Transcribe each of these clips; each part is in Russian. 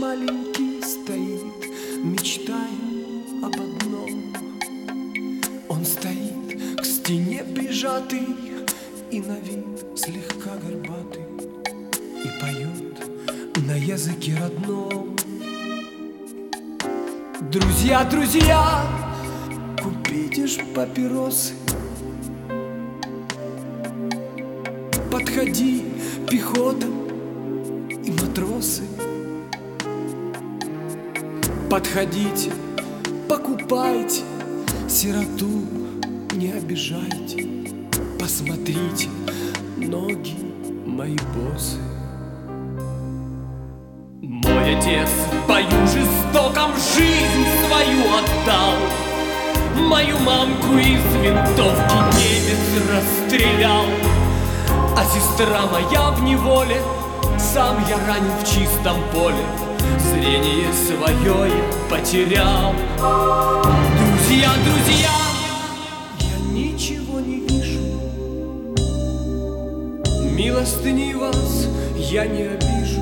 маленький стоит, мечтая об одном. Он стоит к стене прижатый и на вид слегка горбатый, и поет на языке родном. Друзья, друзья, купите ж папиросы, подходи, пехота и матросы. Подходите, покупайте, сироту не обижайте. Посмотрите, ноги мои босы. Мой отец в бою жестоком жизнь свою отдал, мою мамку из винтовки немец расстрелял. А сестра моя в неволе, сам я ранен в чистом поле, зрение свое я потерял. Друзья, друзья, я ничего не вижу, милостыней вас я не обижу.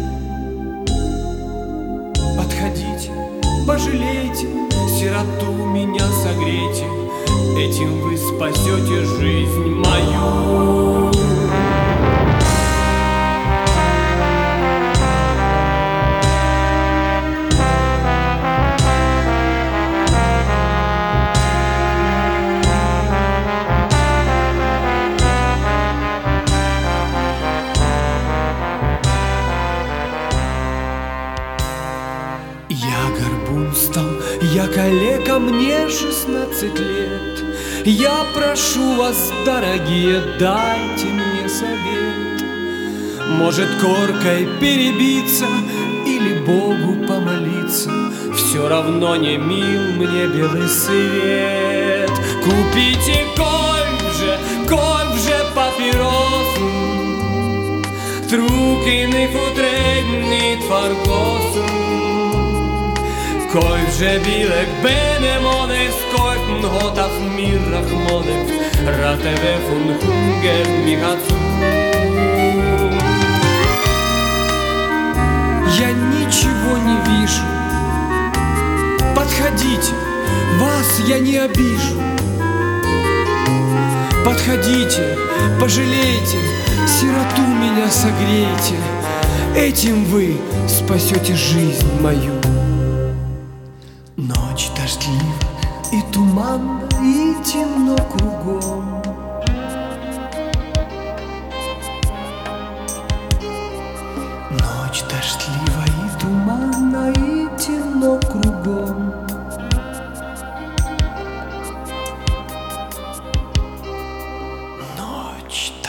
Подходите, пожалейте, сироту меня согрейте, этим вы спасете жизнь мою. Я горбун стал, я калека, мне 16 лет. Я прошу вас, дорогие, дайте мне совет. Может, коркой перебиться или Богу помолиться, все равно не мил мне белый свет. Купите кой же папирос, трукины футренни тваргос. Кой же билек бенемонес, кой готов мирах монев, ратеве фун хунгер мигацу. Я ничего не вижу, подходите, вас я не обижу. Подходите, пожалейте, сироту меня согрейте, этим вы спасете жизнь мою. Ночь дождлива и туманна, и темно кругом. Ночь дождлива и туманна, и темно кругом. Ночь